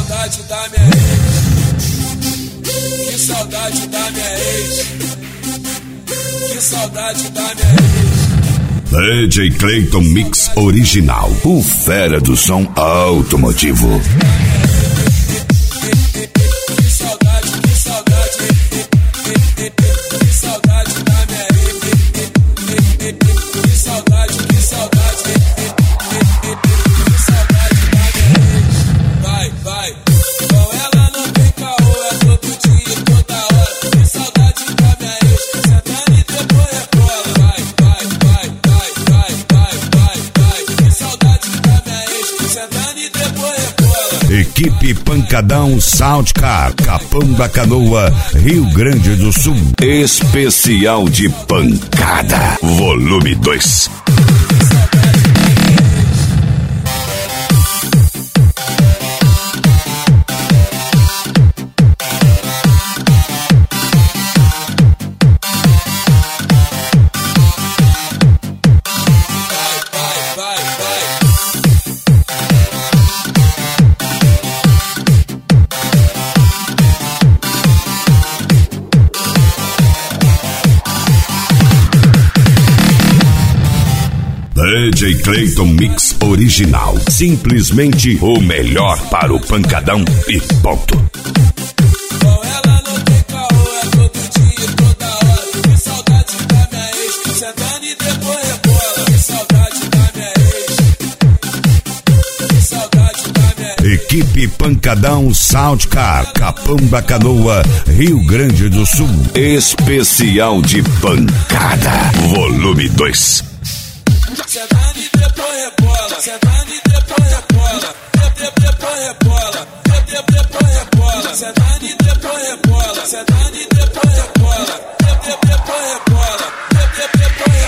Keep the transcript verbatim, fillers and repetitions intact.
saudade da minha ex. Que saudade da minha ex. Que saudade da minha ex. D J Clayton Mix Original, o fera do som automotivo. Que saudade, que saudade. Que saudade da minha ex. Que saudade, que saudade. Que saudade da minha ex. Vai, vai. Com ela não tem caô, é todo dia e toda hora. Que saudade da minha ex. Sentando e depois rebola. Vai, vai, vai, vai, vai, vai, vai, vai. Que saudade da minha ex. Sentando e depois rebola. Equipe Pancadão Soundcar, Capão da Canoa, Rio Grande do Sul. Especial de pancada, volume dois. D J Clayton Mix Original, simplesmente o melhor para o pancadão e ponto. Com ela não tem caô, é todo dia e toda hora. Que saudade da minha ex, sentando e depois rebola. Que saudade da minha ex. Que saudade da minha ex. Equipe Pancadão Soundcar, Capão da Canoa, Rio Grande do Sul. Especial de pancada, volume dois. Sentando e depois rebola. Sentando e depois rebola. Depois rebola. Depois rebola. Sentando e depois rebola. Sentando e depois rebola. Depois rebola. Depois rebola.